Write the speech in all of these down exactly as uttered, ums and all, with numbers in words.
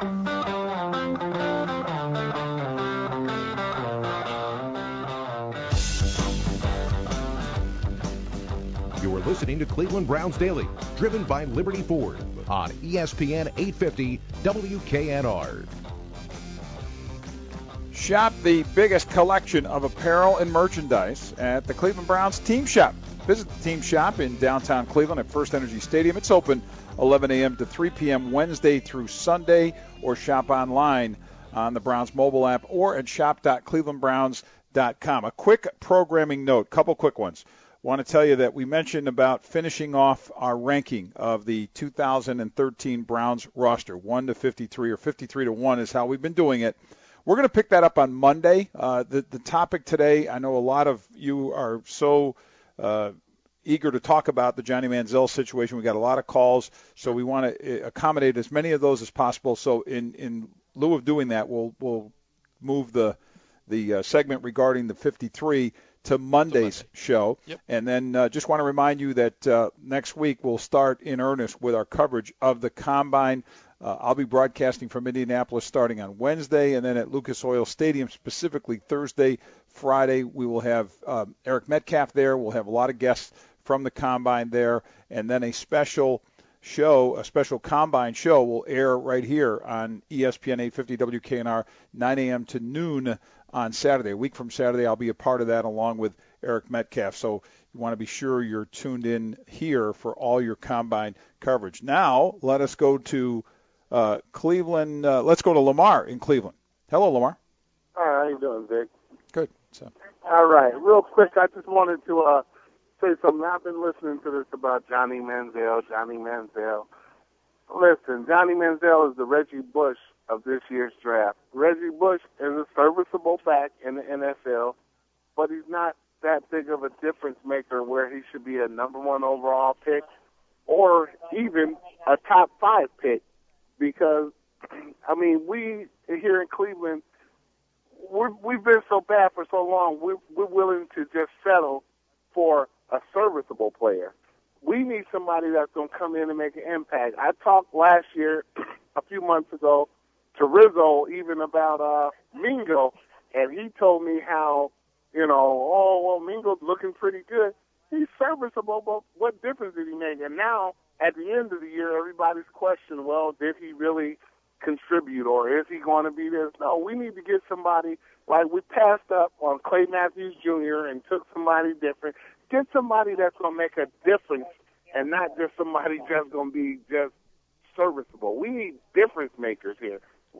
You are listening to Cleveland Browns Daily, driven by Liberty Ford on E S P N eight fifty W K N R. Shop the biggest collection of apparel and merchandise at the Cleveland Browns Team Shop. Visit the Team Shop in downtown Cleveland at First Energy Stadium. It's open eleven a.m. to three p.m. Wednesday through Sunday, or shop online on the Browns mobile app or at shop dot cleveland browns dot com. A quick programming note, couple quick ones. Want to tell you that we mentioned about finishing off our ranking of the two thousand thirteen Browns roster, one to fifty-three, or fifty-three to one is how we've been doing it. We're going to pick that up on Monday. Uh, the, the topic today, I know a lot of you are so uh, eager to talk about the Johnny Manziel situation. We got a lot of calls, so we want to accommodate as many of those as possible. So in, in lieu of doing that, we'll we'll move the the uh, segment regarding the fifty-three to Monday's Monday. show. Yep. And then uh, just want to remind you that uh, next week we'll start in earnest with our coverage of the Combine. Uh, I'll be broadcasting from Indianapolis starting on Wednesday, and then at Lucas Oil Stadium, specifically Thursday, Friday, we will have um, Eric Metcalf there. We'll have a lot of guests from the Combine there, and then a special show, a special Combine show will air right here on E S P N eight fifty W K N R, nine a.m. to noon on Saturday. A week from Saturday, I'll be a part of that along with Eric Metcalf. So you want to be sure you're tuned in here for all your Combine coverage. Now, let us go to uh, Cleveland. Uh, let's go to Lamar in Cleveland. Hello, Lamar. All right, how you doing, Vic? Good. So. All right, real quick, I just wanted to uh, say something. I've been listening to this about Johnny Manziel, Johnny Manziel. Listen, Johnny Manziel is the Reggie Bush of this year's draft. Reggie Bush is a serviceable back in the N F L, but he's not that big of a difference maker where he should be a number one overall pick or even a top five pick. Because, I mean, we here in Cleveland, we're, we've been so bad for so long, we're, we're willing to just settle for a serviceable player. We need somebody that's going to come in and make an impact. I talked last year, a few months ago, to Rizzo even about uh, Mingo, and he told me how, you know, oh, well, Mingo's looking pretty good. He's serviceable, but what difference did he make? And now, at the end of the year, everybody's questioning, well, did he really contribute, or is he going to be this? No, we need to get somebody, like we passed up on Clay Matthews Junior and took somebody different. Get somebody that's going to make a difference and not just somebody just going to be just serviceable. We need difference makers here.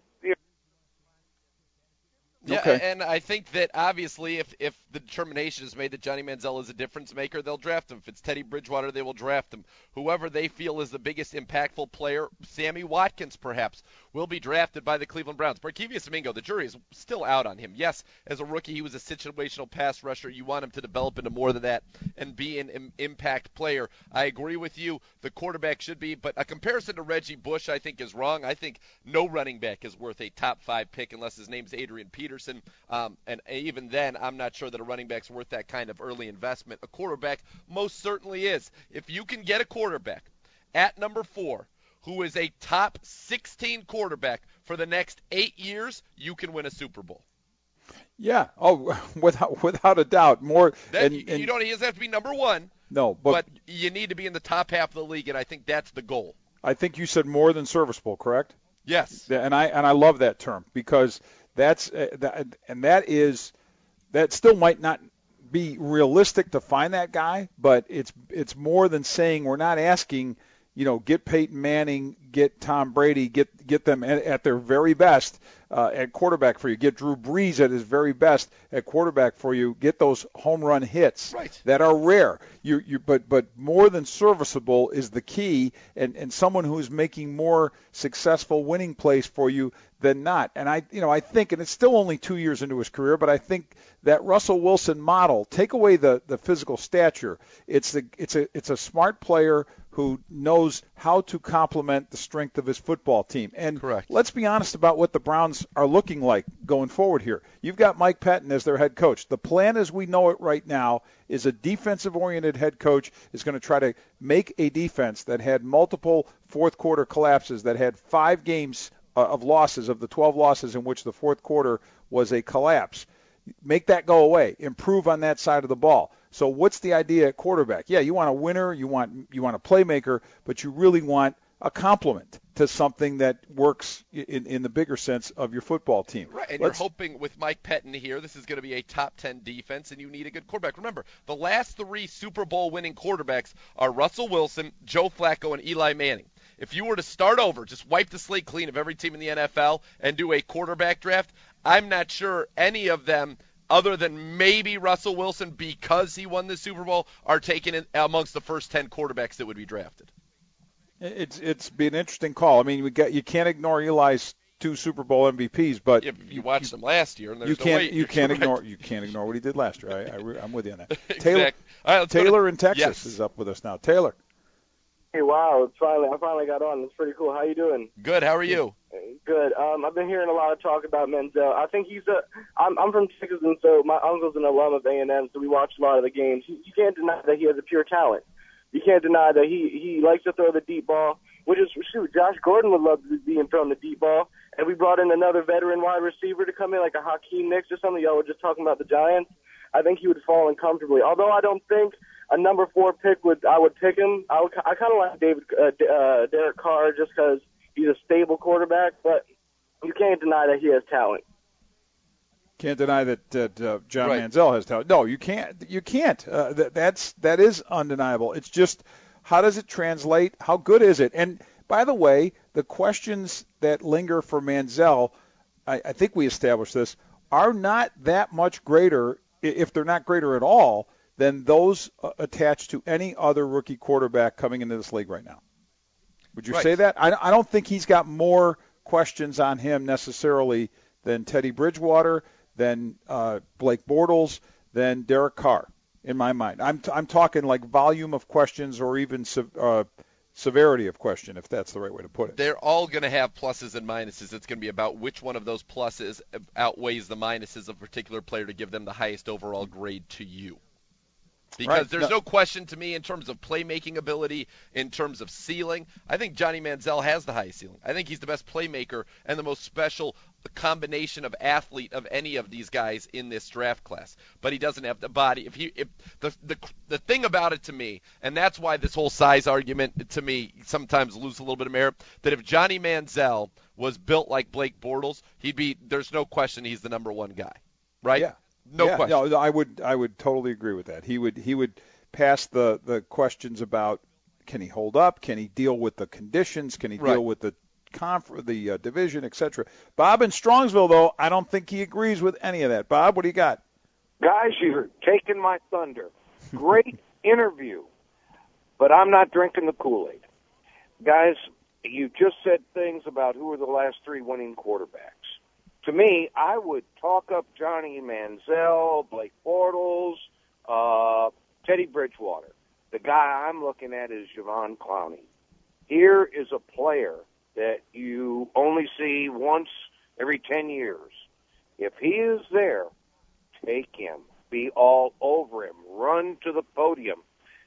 Yeah, okay. and I think that obviously if, if the determination is made that Johnny Manziel is a difference maker, they'll draft him. If it's Teddy Bridgewater, they will draft him. Whoever they feel is the biggest impactful player, Sammy Watkins perhaps, will be drafted by the Cleveland Browns. Barkevious Mingo, the jury is still out on him. Yes, as a rookie, he was a situational pass rusher. You want him to develop into more than that and be an im- impact player. I agree with you. The quarterback should be, but a comparison to Reggie Bush I think is wrong. I think no running back is worth a top five pick unless his name's Adrian Peterson. Um, and even then, I'm not sure that a running back's worth that kind of early investment. A quarterback most certainly is. If you can get a quarterback at number four who is a top sixteen quarterback for the next eight years, you can win a Super Bowl. Yeah. Oh, without without a doubt. More. Then and, you, and, you don't. He doesn't have to be number one. No, but, but you need to be in the top half of the league, and I think that's the goal. I think you said more than serviceable, correct? Yes. And I and I love that term because that's uh, that, and that is that still might not be realistic to find that guy, but it's it's more than saying we're not asking, you know, get Peyton Manning, get Tom Brady, get get them at, at their very best uh, at quarterback for you. Get Drew Brees at his very best at quarterback for you. Get those home run hits right. that are rare. You you but but more than serviceable is the key, and and someone who's making more successful winning plays for you than not. And I you know I think, and it's still only two years into his career, but I think that Russell Wilson model, take away the the physical stature, it's the it's a it's a smart player who knows how to complement the strength of his football team. And Correct. Let's be honest about what the Browns are looking like going forward here. You've got Mike Patton as their head coach. The plan as we know it right now is a defensive-oriented head coach is going to try to make a defense that had multiple fourth-quarter collapses, that had five games uh, of losses, of the twelve losses in which the fourth quarter was a collapse. Make that go away. Improve on that side of the ball. So what's the idea at quarterback? Yeah, you want a winner, you want you want a playmaker, but you really want a complement to something that works in, in the bigger sense of your football team. Right, and Let's, you're hoping with Mike Pettin here, this is going to be a top ten defense, and you need a good quarterback. Remember, the last three Super Bowl winning quarterbacks are Russell Wilson, Joe Flacco, and Eli Manning. If you were to start over, just wipe the slate clean of every team in the N F L and do a quarterback draft, I'm not sure any of them, other than maybe Russell Wilson because he won the Super Bowl, are taken in amongst the first ten quarterbacks that would be drafted. It's it's be an interesting call. I mean, we got you can't ignore Eli's two Super Bowl M V Ps, but if you watched them last year, and there's you no can't way you can't right. ignore you can't ignore what he did last year. I, I I'm with you on that. Exactly. Taylor All right, Taylor to, in Texas yes. is up with us now. Taylor. Hey, wow! It's finally I finally got on. It's pretty cool. How you doing? Good. How are you? Good. Um, I've been hearing a lot of talk about Manziel. I think he's a. I'm, I'm from Texas, and so my uncle's an alum of A and M, so we watch a lot of the games. You, you can't deny that he has a pure talent. You can't deny that he he likes to throw the deep ball, which is shoot. Josh Gordon would love to be in throwing the deep ball, and we brought in another veteran wide receiver to come in, like a Hakeem Nicks or something. Y'all were just talking about the Giants. I think he would fall in comfortably. Although I don't think a number four pick would I would pick him. I would I kind of like David uh, uh, Derek Carr just because he's a stable quarterback, but you can't deny that he has talent. Can't deny that, that uh, John right. Manziel has talent. No, you can't. You can't. Uh, that, that's that is undeniable. It's just how does it translate? How good is it? And by the way, the questions that linger for Manziel, I, I think we established this, are not that much greater, if they're not greater at all, than those uh, attached to any other rookie quarterback coming into this league right now. Would you right. say that? I, I don't think he's got more questions on him necessarily than Teddy Bridgewater, than uh, Blake Bortles, than Derek Carr, in my mind. I'm t- I'm talking like volume of questions or even se- uh, severity of question, if that's the right way to put it. They're all going to have pluses and minuses. It's going to be about which one of those pluses outweighs the minuses of a particular player to give them the highest overall grade to you. Because right. there's no. no question to me in terms of playmaking ability, in terms of ceiling. I think Johnny Manziel has the highest ceiling. I think he's the best playmaker and the most special combination of athlete of any of these guys in this draft class. But he doesn't have the body. If he, if the the the thing about it to me, and that's why this whole size argument to me sometimes loses a little bit of merit, that if Johnny Manziel was built like Blake Bortles, he'd be. There's no question he's the number one guy, right? Yeah. No yeah, question. No, I would I would totally agree with that. He would he would pass the, the questions about can he hold up, can he deal with the conditions, can he right. deal with the conf- the uh, division, et cetera. Bob in Strongsville, though, I don't think he agrees with any of that. Bob, what do you got? Guys, you're taking my thunder. Great interview, but I'm not drinking the Kool-Aid. Guys, you just said things about who are the last three winning quarterbacks. To me, I would talk up Johnny Manziel, Blake Bortles, uh, Teddy Bridgewater. The guy I'm looking at is Jadeveon Clowney. Here is a player that you only see once every ten years. If he is there, take him. Be all over him. Run to the podium.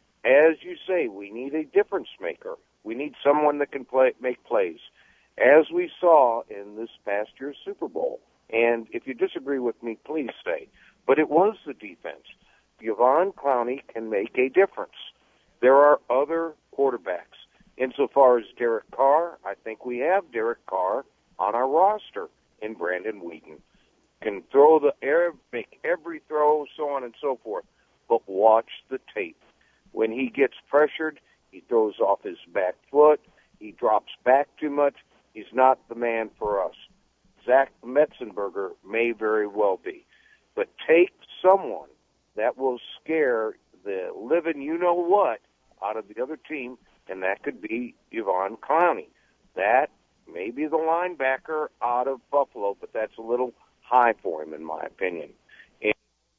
As you say, we need a difference maker. We need someone that can play, make plays, as we saw in this past year's Super Bowl. And if you disagree with me, please say. But it was the defense. Jadeveon Clowney can make a difference. There are other quarterbacks. Insofar as Derek Carr, I think we have Derek Carr on our roster in Brandon Wheaton. Can throw the air, make every throw, so on and so forth. But watch the tape. When he gets pressured, he throws off his back foot. He drops back too much. He's not the man for us. Zach Metzenberger may very well be. But take someone that will scare the living you-know-what out of the other team, and that could be Jadeveon Clowney. That may be the linebacker out of Buffalo, but that's a little high for him, in my opinion. And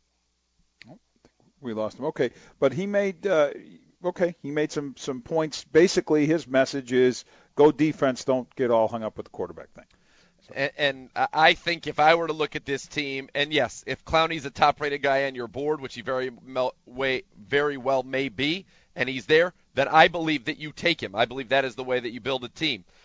we lost him. Okay, but he made uh, okay. He made some some points. Basically, his message is go defense. Don't get all hung up with the quarterback thing. So. And, and I think if I were to look at this team, and yes, if Clowney's a top-rated guy on your board, which he very mel- way, very well may be, and he's there, then I believe that you take him. I believe that is the way that you build a team.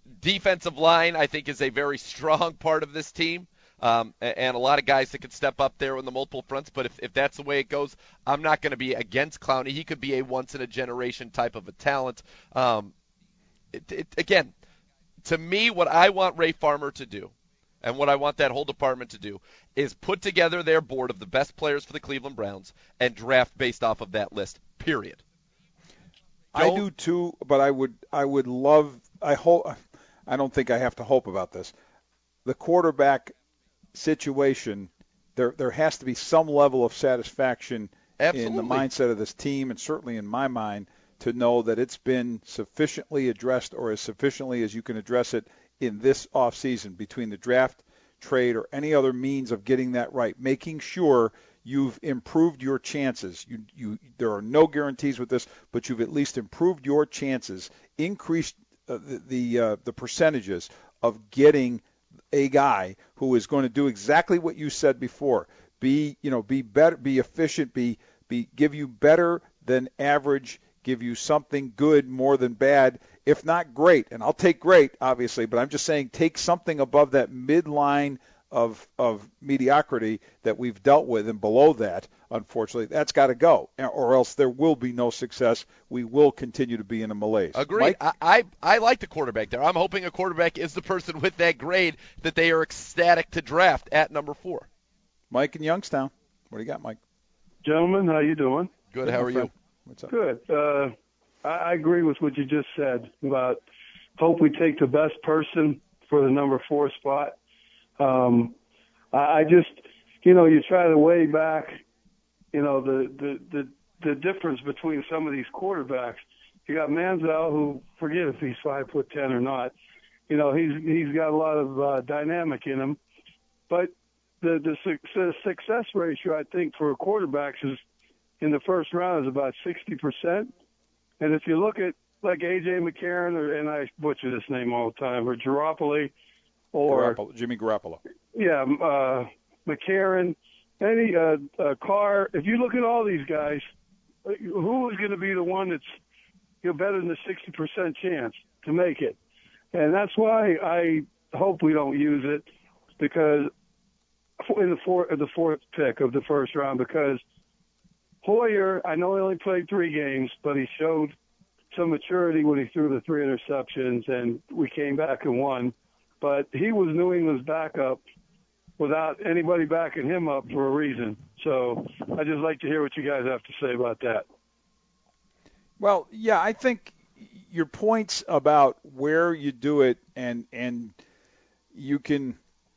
defensive line, I think, is a very strong part of this team. Um, and a lot of guys that could step up there on the multiple fronts. But if, if that's the way it goes, I'm not going to be against Clowney. He could be a once-in-a-generation type of a talent. Um, it, it, again, to me, what I want Ray Farmer to do and what I want that whole department to do is put together their board of the best players for the Cleveland Browns and draft based off of that list, period. Don't, I do too, but I would I would love – I hope I don't think I have to hope about this. The quarterback – situation, there there has to be some level of satisfaction Absolutely. in the mindset of this team, and certainly in my mind, to know that it's been sufficiently addressed, or as sufficiently as you can address it in this offseason, between the draft, trade, or any other means of getting that right, making sure you've improved your chances. You you there are no guarantees with this, but you've at least improved your chances, increased uh, the the, uh, the percentages of getting a guy who is going to do exactly what you said before. Be, you know, be better, be efficient, be, be, give you better than average, give you something good more than bad, if not great. And I'll take great, obviously, but I'm just saying take something above that midline of of mediocrity that we've dealt with, and below that, unfortunately, that's got to go, or else there will be no success. We will continue to be in a malaise. Agreed. I, I I like the quarterback there. I'm hoping a quarterback is the person with that grade that they are ecstatic to draft at number four. Mike in Youngstown. What do you got, Mike? Gentlemen, how you doing? Good. How are you? What's up? Good. Uh, I, I agree with what you just said about hope we take the best person for the number four spot. Um, I, I just, you know, you try to weigh back, you know, the, the, the, the difference between some of these quarterbacks. You got Manziel, who, forget if he's five foot ten or not, you know, he's he's got a lot of uh, dynamic in him. But the the success, success ratio, I think, for quarterbacks is in the first round is about sixty percent. And if you look at like A J McCarron, or, and I butcher this name all the time, or Garoppolo, or Garoppolo, Jimmy Garoppolo. Yeah, uh, McCarron, any uh, uh, Carr. If you look at all these guys, who is going to be the one that's, you know, better than the sixty percent chance to make it? And that's why I hope we don't use it, because in the fourth, the fourth pick of the first round, because Hoyer, I know he only played three games, but he showed some maturity when he threw the three interceptions, and we came back and won. But he was New England's backup without anybody backing him up for a reason. So I'd just like to hear what you guys have to say about that. Well, yeah, I think your points about where you do it, and and you can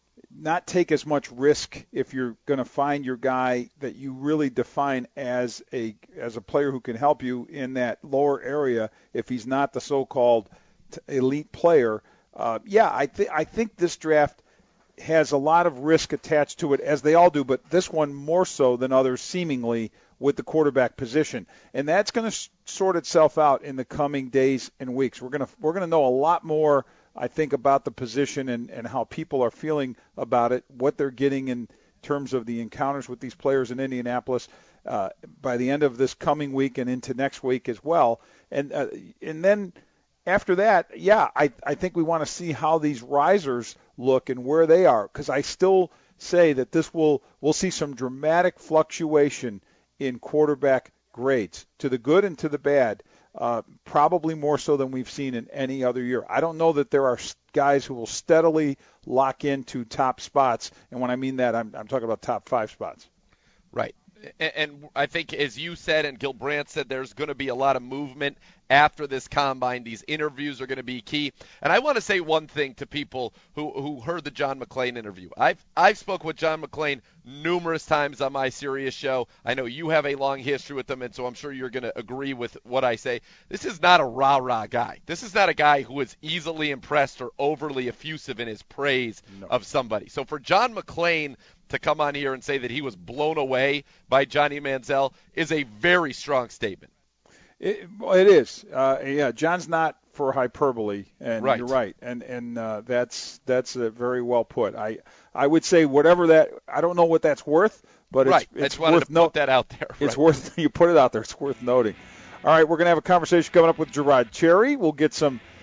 not take as much risk if you're going to find your guy that you really define as a as a player who can help you in that lower area if he's not the so-called elite player. Uh, yeah, I, th- I think this draft has a lot of risk attached to it, as they all do, but this one more so than others, seemingly, with the quarterback position. And that's going to sh- sort itself out in the coming days and weeks. We're going to we're going to know a lot more, I think, about the position and, and how people are feeling about it, what they're getting in terms of the encounters with these players in Indianapolis uh, by the end of this coming week and into next week as well. And uh, and then after that, yeah, I, I think we want to see how these risers look and where they are, because I still say that this will we'll see some dramatic fluctuation in quarterback grades, to the good and to the bad, uh, probably more so than we've seen in any other year. I don't know that there are guys who will steadily lock into top spots, and when I mean that, I'm, I'm talking about top five spots. Right. And I think, as you said and Gil Brandt said, there's going to be a lot of movement after this combine. These interviews are going to be key. And I want to say one thing to people who, who heard the John McClain interview. I've I've spoke with John McClain numerous times on my Sirius show. I know you have a long history with him, and so I'm sure you're going to agree with what I say. This is not a rah-rah guy. This is not a guy who is easily impressed or overly effusive in his praise no. of somebody. So for John McClain to come on here and say that he was blown away by Johnny Manziel is a very strong statement. It, well, it is. Uh, yeah, John's not for hyperbole, and right. you're right, and and uh, that's that's uh, very well put. I I would say whatever that, I don't know what that's worth, but right. it's, it's I just wanted worth to no- put that out there. It's right. worth you put it out there. It's worth noting. All right, we're gonna have a conversation coming up with Gerard Cherry. We'll get some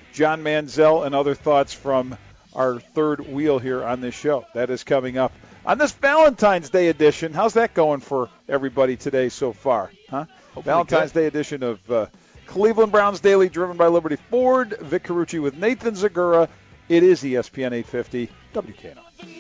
John Manziel and other thoughts from our third wheel here on this show. That is coming up on this Valentine's Day edition. How's that going for everybody today so far? Huh? Hopefully Valentine's good. Day edition of uh, Cleveland Browns Daily, driven by Liberty Ford. Vic Carucci with Nathan Zagura. It is E S P N eight fifty W K N R.